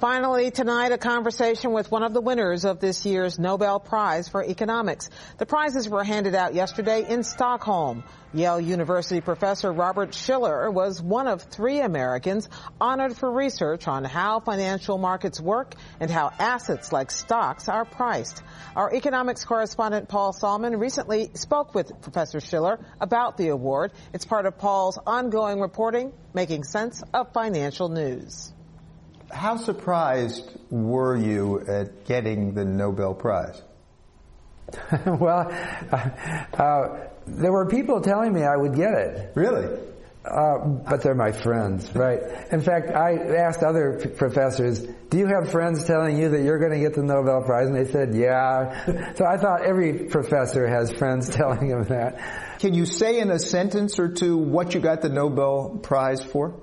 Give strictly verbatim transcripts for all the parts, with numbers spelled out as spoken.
Finally, tonight, a conversation with one of the winners of this year's Nobel Prize for Economics. The prizes were handed out yesterday in Stockholm. Yale University professor Robert Shiller was one of three Americans honored for research on how financial markets work and how assets like stocks are priced. Our economics correspondent Paul Salmon recently spoke with Professor Shiller about the award. It's part of Paul's ongoing reporting, making sense of financial news. How surprised were you at getting the Nobel Prize? Well, uh, uh, there were people telling me I would get it. Really? Uh, but they're my friends, right? In fact, I asked other p- professors, do you have friends telling you that you're going to get the Nobel Prize? And they said, yeah. So I thought every professor has friends telling him that. Can you say in a sentence or two what you got the Nobel Prize for?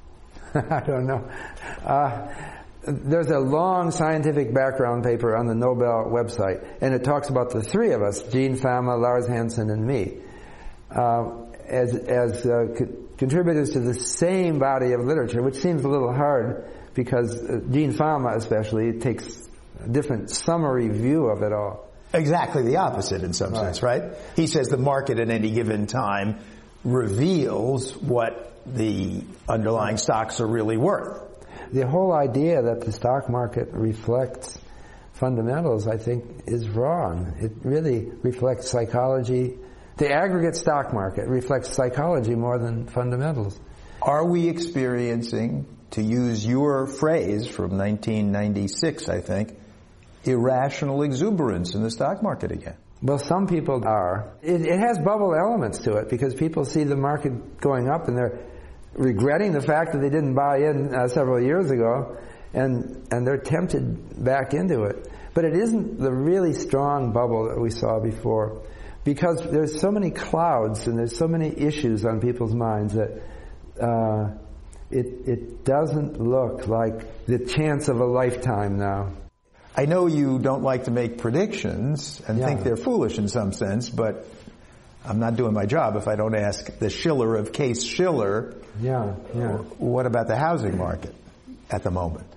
I don't know. Uh, there's a long scientific background paper on the Nobel website, and it talks about the three of us, Gene Fama, Lars Hansen, and me, uh, as, as uh, co- contributors to the same body of literature, which seems a little hard because uh, Gene Fama especially takes a different summary view of it all. Exactly the opposite in some Right. sense, right? He says the market at any given time reveals what the underlying stocks are really worth. The whole idea that the stock market reflects fundamentals, I think, is wrong. It really reflects psychology. The aggregate stock market reflects psychology more than fundamentals. Are we experiencing, to use your phrase from nineteen ninety-six, I think, irrational exuberance in the stock market again? Well, some people are. It, it has bubble elements to it because people see the market going up and they're regretting the fact that they didn't buy in uh, several years ago, and and they're tempted back into it. But it isn't the really strong bubble that we saw before, because there's so many clouds and there's so many issues on people's minds that uh, it it doesn't look like the chance of a lifetime now. I know you don't like to make predictions and Yeah. think they're foolish in some sense, but I'm not doing my job if I don't ask the Shiller of Case Shiller. Yeah, yeah. What about the housing market at the moment?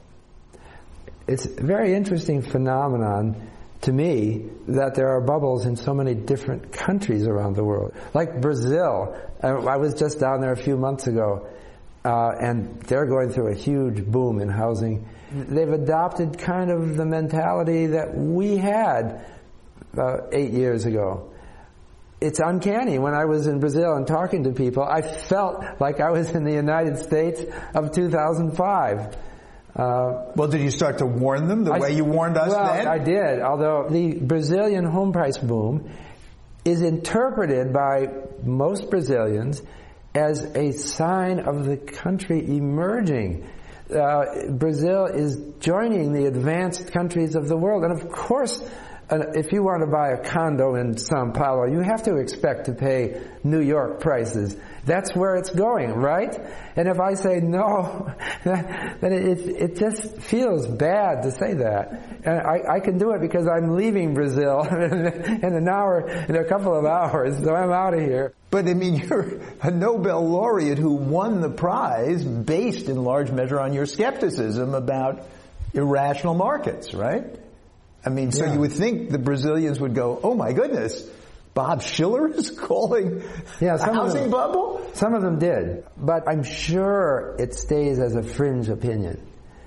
It's a very interesting phenomenon to me that there are bubbles in so many different countries around the world. Like Brazil. I was just down there a few months ago, uh, and they're going through a huge boom in housing. They've adopted kind of the mentality that we had uh, eight years ago. It's uncanny. When I was in Brazil and talking to people, I felt like I was in the United States of two thousand five. Uh, well, did you start to warn them the I, way you warned us well, then? I did, although the Brazilian home price boom is interpreted by most Brazilians as a sign of the country emerging. Uh, Brazil is joining the advanced countries of the world, and of course, Uh, if you want to buy a condo in Sao Paulo, you have to expect to pay New York prices. That's where it's going, right? And if I say no, then it, it just feels bad to say that. And I, I can do it because I'm leaving Brazil in an hour, in a couple of hours, so I'm out of here. But I mean, you're a Nobel laureate who won the prize based in large measure on your skepticism about irrational markets, right? I mean, so Yeah. you would think the Brazilians would go, oh my goodness, Bob Shiller is calling yeah, a housing them, bubble? Some of them did, but I'm sure it stays as a fringe opinion.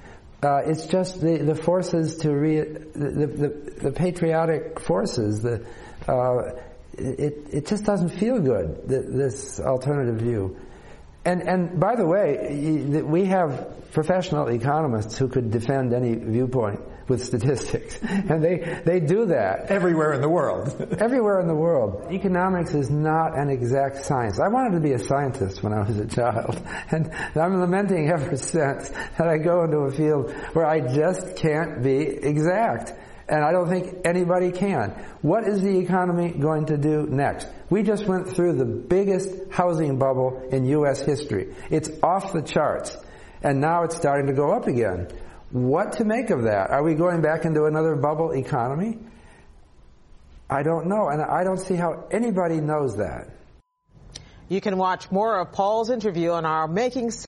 Uh, it's just the, the forces to re, the, the, the patriotic forces, the, uh, it, it just doesn't feel good, this alternative view. And, and by the way, we have professional economists who could defend any viewpoint with statistics. And they, they do that. Everywhere in the world. Everywhere in the world. Economics is not an exact science. I wanted to be a scientist when I was a child. And I'm lamenting ever since that I go into a field where I just can't be exact. And I don't think anybody can. What is the economy going to do next? We just went through the biggest housing bubble in U S history. It's off the charts. And now it's starting to go up again. What to make of that? Are we going back into another bubble economy? I don't know. And I don't see how anybody knows that. You can watch more of Paul's interview on our Making